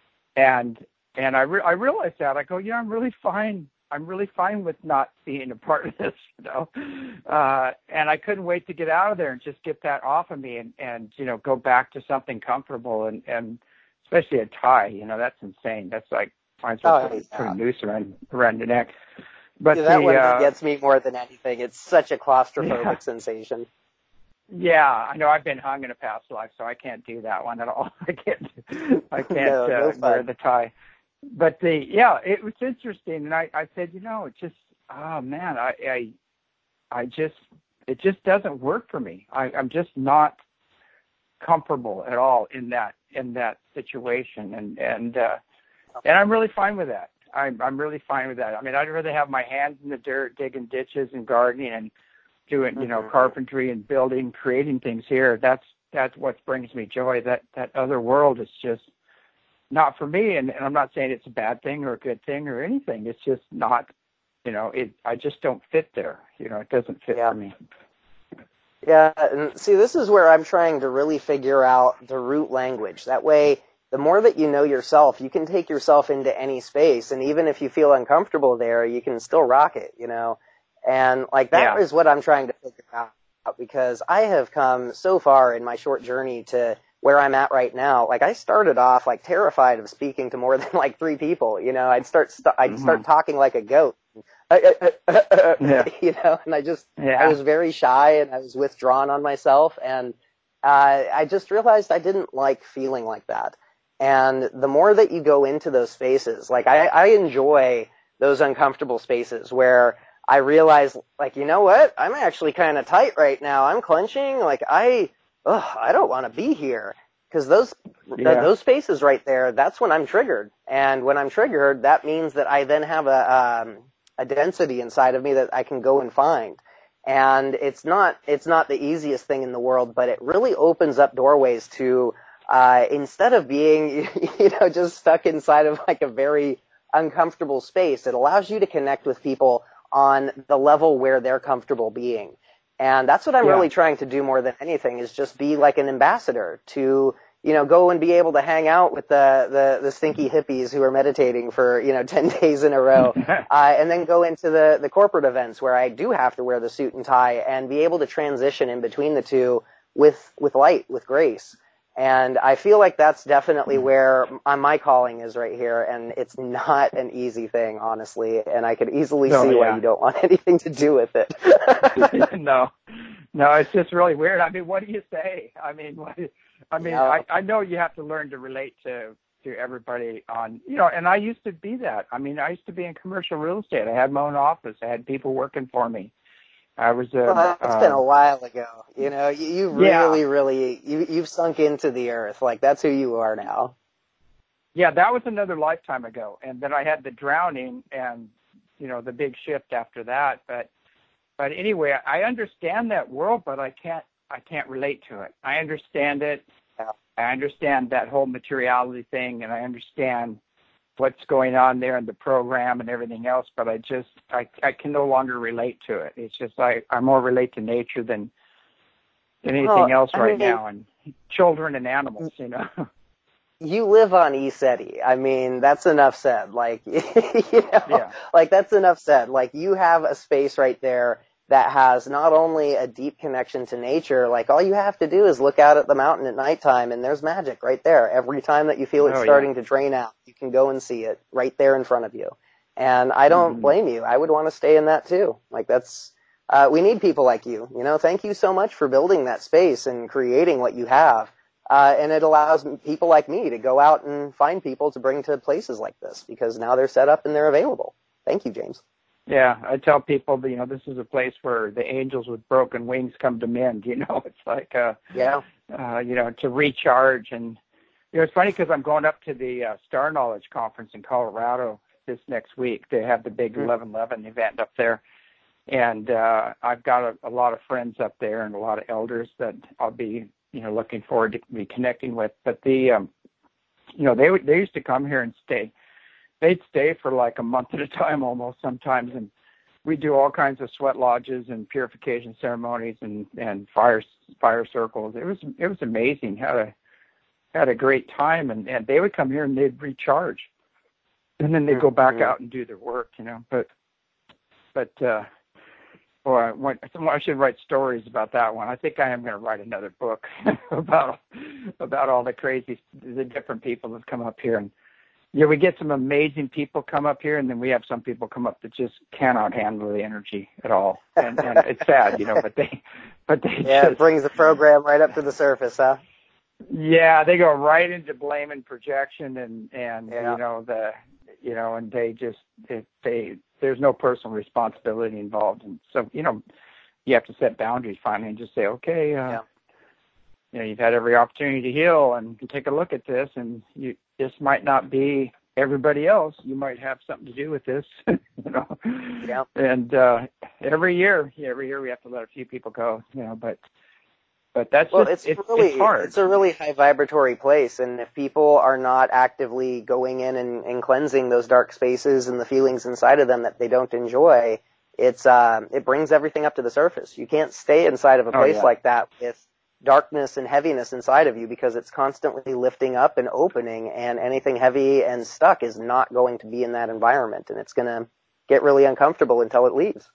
And And I, re- I realized that. I go, yeah, I'm really fine. I'm really fine with not being a part of this, you know. Uh, and I couldn't wait to get out of there and just get that off of me and, and you know, go back to something comfortable and, and especially a tie. You know, that's insane. That's like, might as well Oh, put, yeah. put a noose around, around your neck. But Yeah, that the, one uh, gets me more than anything. It's such a claustrophobic Yeah. sensation. Yeah, I know. I've been hung in a past life, so I can't do that one at all. I can't. I can't No, no uh, fun. wear the tie. But the yeah, it was interesting, and I, I said, you know, it just oh man, I, I I just it just doesn't work for me. I, I'm just not comfortable at all in that in that situation, and and uh, and I'm really fine with that. I'm I'm really fine with that. I mean, I'd rather have my hands in the dirt, digging ditches and gardening and doing you know Mhm. carpentry and building, creating things here. That's that's what brings me joy. That that other world is just not for me, and, and I'm not saying it's a bad thing or a good thing or anything. It's just not, you know, it. I just don't fit there. You know, it doesn't fit Yeah. for me. Yeah, and see, this is where I'm trying to really figure out the root language. That way, the more that you know yourself, you can take yourself into any space, and even if you feel uncomfortable there, you can still rock it, you know? And, like, that Yeah. is what I'm trying to figure out, because I have come so far in my short journey to where I'm at right now. Like, I started off, like, terrified of speaking to more than, like, three people, you know? I'd start, st- I'd start Mhm. talking like a goat. Yeah. You know, and I just, Yeah. I was very shy and I was withdrawn on myself, and uh, I just realized I didn't like feeling like that. And the more that you go into those spaces, like I, I enjoy those uncomfortable spaces where I realize, like, you know what? I'm actually kind of tight right now. I'm clenching. Like I, ugh, I don't want to be here. Because those Yeah. th- those spaces right there, that's when I'm triggered. And when I'm triggered, that means that I then have a um, a density inside of me that I can go and find. And it's not it's not the easiest thing in the world, but it really opens up doorways to uh, instead of being you know just stuck inside of like a very uncomfortable space, it allows you to connect with people on the level where they're comfortable being. And that's what I'm Yeah. really trying to do more than anything, is just be like an ambassador to, you know, go and be able to hang out with the, the, the stinky hippies who are meditating for, you know, ten days in a row, uh, and then go into the, the corporate events where I do have to wear the suit and tie and be able to transition in between the two with, with light, with grace. And I feel like that's definitely where my calling is right here, and it's not an easy thing, honestly, and I could easily No, see why yeah. you don't want anything to do with it. no, no, it's just really weird. I mean, what do you say? I mean, what, I mean, Yeah. I, I know you have to learn to relate to, to everybody on, you know, and I used to be that. I mean, I used to be in commercial real estate. I had my own office. I had people working for me. I was a, Well, that's uh, been a while ago. You know, you, you Yeah. really, really, you, you've sunk into the earth. Like, that's who you are now. yeah, that was another lifetime ago. And then I had the drowning and, you know, the big shift after that. But, but anyway, I understand that world, but I can't, I can't relate to it. I understand it. Yeah. I understand that whole materiality thing, and I understand what's going on there in the program and everything else, but I just, I, I can no longer relate to it. It's just, I, I more relate to nature than, than anything Well, else I right mean- now, and children and animals, you know. You live on ECETI. I mean, that's enough said. Like, you know, Yeah. like that's enough said. Like, you have a space right there that has not only a deep connection to nature, like all you have to do is look out at the mountain at nighttime and there's magic right there. Every time that you feel it Oh, yeah. starting to drain out, you can go and see it right there in front of you. And I don't Mm-hmm. blame you. I would want to stay in that too. Like that's, uh, we need people like you, you know, thank you so much for building that space and creating what you have. Uh, and it allows people like me to go out and find people to bring to places like this because now they're set up and they're available. Thank you, James. Yeah, I tell people that, you know, this is a place where the angels with broken wings come to mend, you know, it's like, uh, yeah, uh, you know, to recharge. And, you know, it's funny because I'm going up to the uh, Star Knowledge Conference in Colorado this next week. They have the big eleven eleven event up there. And uh, I've got a, a lot of friends up there and a lot of elders that I'll be, you know, looking forward to be connecting with. But the, um, you know, they they used to come here and stay. They'd stay for like a month at a time almost sometimes. And we do all kinds of sweat lodges and purification ceremonies and, and fire fire circles. It was it was amazing. Had a had a great time. And, and they would come here and they'd recharge. And then they'd go back out and do their work, you know. But, but, uh, Or I, want, I should write stories about that one. I think I am going to write another book about about all the crazy, the different people that come up here. And yeah, we get some amazing people come up here, and then we have some people come up that just cannot handle the energy at all. And, and it's sad, you know. But they, but they yeah, just, it brings the program right up to the surface, huh? Yeah, they go right into blame and projection, and and yeah. you know the, you know, and they just they. they there's no personal responsibility involved. And so, you know, you have to set boundaries finally and just say, okay, uh, yeah. you know, you've had every opportunity to heal and take a look at this, and you, this might not be everybody else. You might have something to do with this, you know? Yeah. And, uh, every year, every year we have to let a few people go, you know, but, but that's well, just, it's, it's really, it's hard. It's a really high vibratory place. And if people are not actively going in and, and cleansing those dark spaces and the feelings inside of them that they don't enjoy, it's, um, it brings everything up to the surface. You can't stay inside of a place oh, yeah. like that with darkness and heaviness inside of you because it's constantly lifting up and opening, and anything heavy and stuck is not going to be in that environment, and it's going to get really uncomfortable until it leaves.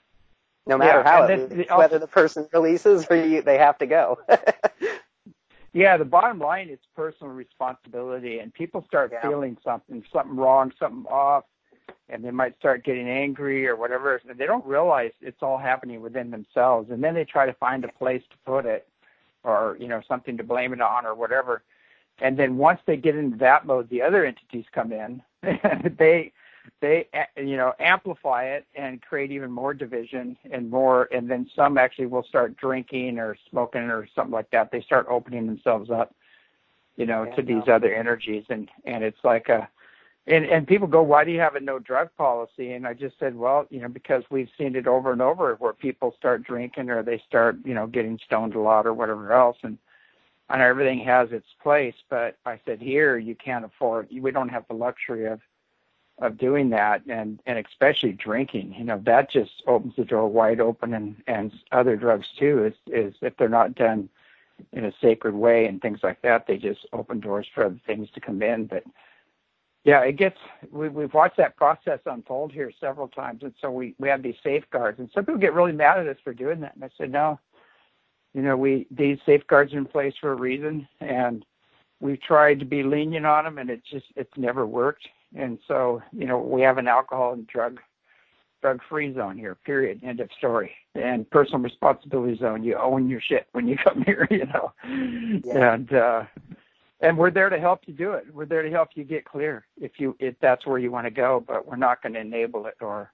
No matter yeah, how it then, leaves, also, whether the person releases or you, they have to go. yeah, the bottom line is personal responsibility, and people start yeah. feeling something, something wrong, something off, and they might start getting angry or whatever. And they don't realize it's all happening within themselves, and then they try to find a place to put it, or you know, something to blame it on, or whatever. And then once they get into that mode, the other entities come in. they they you know amplify it and create even more division and more. And then some actually will start drinking or smoking or something like that. They start opening themselves up, you know, yeah, to no. these other energies. And and it's like a and and people go, why do you have a no drug policy? And I just said, well, you know, because we've seen it over and over where people start drinking or they start, you know, getting stoned a lot or whatever else. And and everything has its place. But I said, here, you can't afford, we don't have the luxury of, of doing that. And, and especially drinking, you know, that just opens the door wide open, and, and other drugs too, is, is if they're not done in a sacred way and things like that, they just open doors for other things to come in. But yeah, it gets, we, we've watched that process unfold here several times. And so we, we have these safeguards, and some people get really mad at us for doing that. And I said, no, you know, we, these safeguards are in place for a reason, and we've tried to be lenient on them, and it just, it's never worked. And so, you know, we have an alcohol and drug, drug free zone here, period, end of story. And personal responsibility zone. You own your shit when you come here, you know, yeah. and, uh, and we're there to help you do it. We're there to help you get clear if you, if that's where you want to go, but we're not going to enable it or,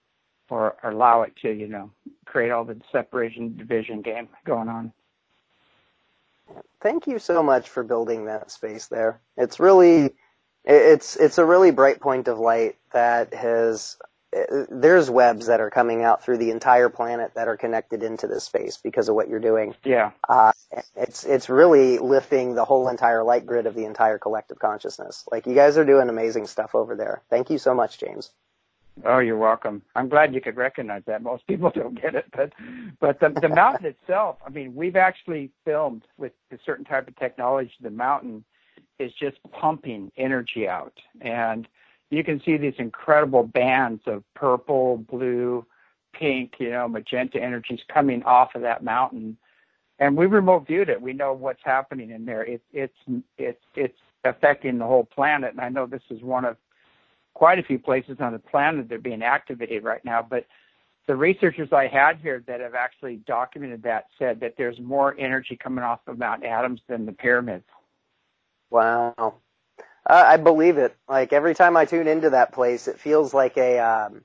or allow it to, you know, create all the separation division game going on. Thank you so much for building that space there. It's really, it's, it's a really bright point of light that has, there's webs that are coming out through the entire planet that are connected into this space because of what you're doing. Yeah. Uh, it's, it's really lifting the whole entire light grid of the entire collective consciousness. Like, you guys are doing amazing stuff over there. Thank you so much, James. Oh, you're welcome. I'm glad you could recognize that. Most people don't get it, but but the, the mountain itself, I mean, we've actually filmed with a certain type of technology. The mountain is just pumping energy out, and you can see these incredible bands of purple, blue, pink, you know, magenta energies coming off of that mountain. And we remote viewed it. We know what's happening in there. It, it's it's it's affecting the whole planet. And I know this is one of quite a few places on the planet that are being activated right now. But the researchers I had here that have actually documented that said that there's more energy coming off of Mount Adams than the pyramids. Wow. Uh, I believe it. Like, every time I tune into that place, it feels like a, um,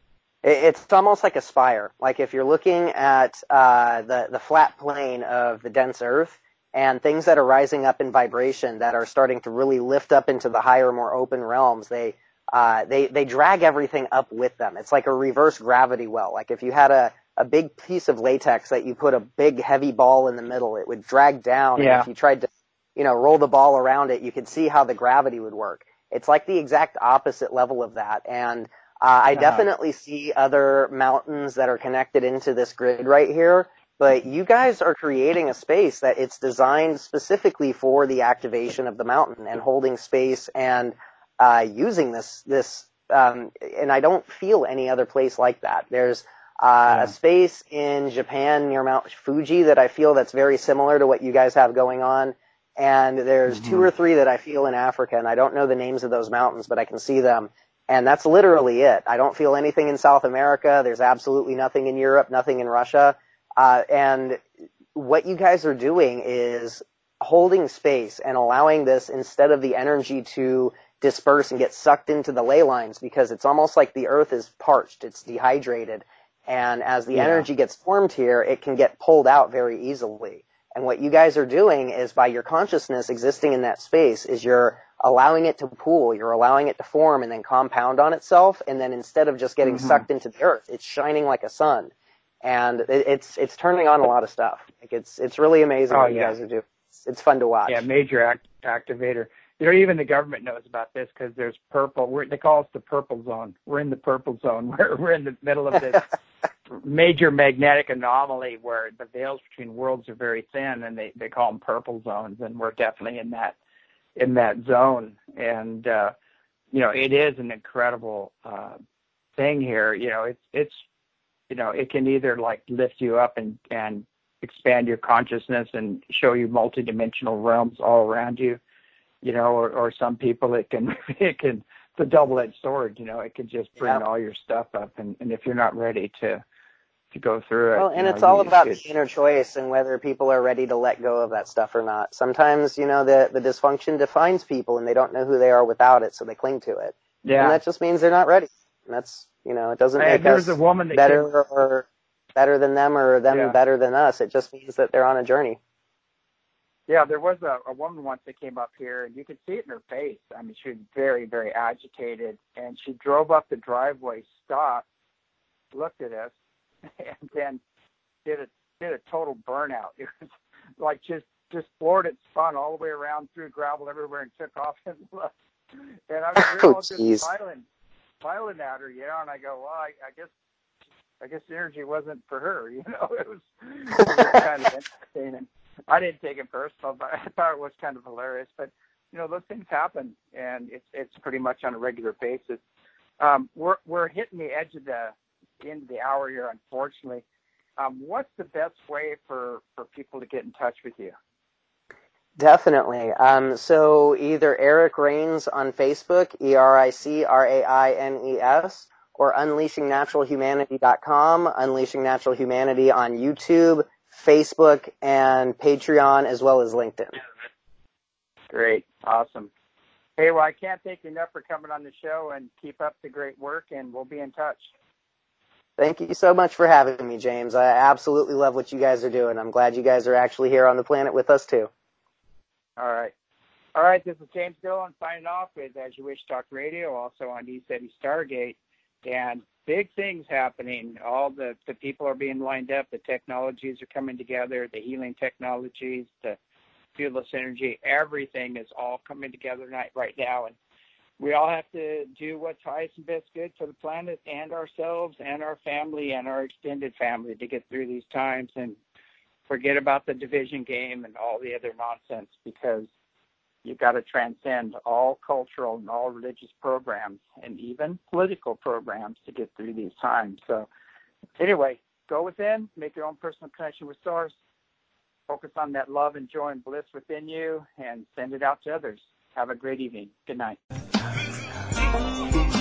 it, it's almost like a spire. Like, if you're looking at uh, the, the flat plane of the dense earth and things that are rising up in vibration that are starting to really lift up into the higher, more open realms, they, uh, they, they drag everything up with them. It's like a reverse gravity well. Like, if you had a, a big piece of latex that you put a big, heavy ball in the middle, it would drag down. Yeah. And if you tried to you know, roll the ball around it, you could see how the gravity would work. It's like the exact opposite level of that. And uh, I uh-huh. definitely see other mountains that are connected into this grid right here. But you guys are creating a space that it's designed specifically for the activation of the mountain and holding space and uh, using this, this um, and I don't feel any other place like that. There's uh, yeah. a space in Japan near Mount Fuji that I feel that's very similar to what you guys have going on. And there's mm-hmm. two or three that I feel in Africa, and I don't know the names of those mountains, but I can see them. And that's literally it. I don't feel anything in South America. There's absolutely nothing in Europe, nothing in Russia. Uh, and what you guys are doing is holding space and allowing this, instead of the energy to disperse and get sucked into the ley lines, because it's almost like the earth is parched, it's dehydrated. And as the yeah. energy gets formed here, it can get pulled out very easily. And what you guys are doing is, by your consciousness existing in that space, is you're allowing it to pool, you're allowing it to form and then compound on itself. And then instead of just getting mm-hmm. sucked into the earth, it's shining like a sun. And it, it's it's turning on a lot of stuff. Like, it's it's really amazing oh, what yeah. you guys are doing. It's, it's fun to watch. Yeah, major act, activator. You know, even the government knows about this, because there's purple. We're, they call us the purple zone. We're in the purple zone. We're, we're in the middle of this major magnetic anomaly where the veils between worlds are very thin, and they, they call them purple zones, and we're definitely in that in that zone. And uh, you know, it is an incredible uh, thing here. You know, it's it's you know, it can either like lift you up and and expand your consciousness and show you multidimensional realms all around you. You know, or, or some people it can it can it's a double-edged sword. You know, it can just bring yeah. all your stuff up, and, and if you're not ready to to go through it. Well, and it's know, all about the inner choice and whether people are ready to let go of that stuff or not. Sometimes, you know, the the dysfunction defines people, and they don't know who they are without it, so they cling to it. Yeah, and that just means they're not ready. And that's, you know, it doesn't make us a woman that better came... or better than them or them yeah. better than us. It just means that they're on a journey. Yeah, there was a, a woman once that came up here, and you could see it in her face. I mean, she was very, very agitated, and she drove up the driveway, stopped, looked at us, and then did a did a total burnout. It was like just just floored it, spun all the way around, through gravel everywhere, and took off and left. And I was oh, just smiling, smiling at her, you know. And I go, well, I, I guess I guess the energy wasn't for her, you know. It was, it was kind of entertaining. I didn't take it personal, but I thought it was kind of hilarious. But you know, those things happen, and it's it's pretty much on a regular basis. Um, we're we're hitting the edge of the end of the hour here, unfortunately. Um, what's the best way for, for people to get in touch with you? Definitely. Um, so either Eric Raines on Facebook, E R I C R A I N E S, or unleashing natural humanity dot com, Unleashing Natural Humanity on YouTube, Facebook, and Patreon, as well as LinkedIn. Great. Awesome. Hey, well, I can't thank you enough for coming on the show, and keep up the great work, and we'll be in touch. Thank you so much for having me, James. I absolutely love what you guys are doing. I'm glad you guys are actually here on the planet with us, too. All right. All right, this is James Dillon signing off with As You Wish Talk Radio, also on ECETI Stargate. And big things happening. All the, the people are being lined up. The technologies are coming together, the healing technologies, the fieldless energy. Everything is all coming together right, right now. And we all have to do what's highest and best good for the planet and ourselves and our family and our extended family to get through these times, and forget about the division game and all the other nonsense, because you've got to transcend all cultural and all religious programs and even political programs to get through these times. So anyway, go within, make your own personal connection with Source, focus on that love and joy and bliss within you, and send it out to others. Have a great evening. Good night.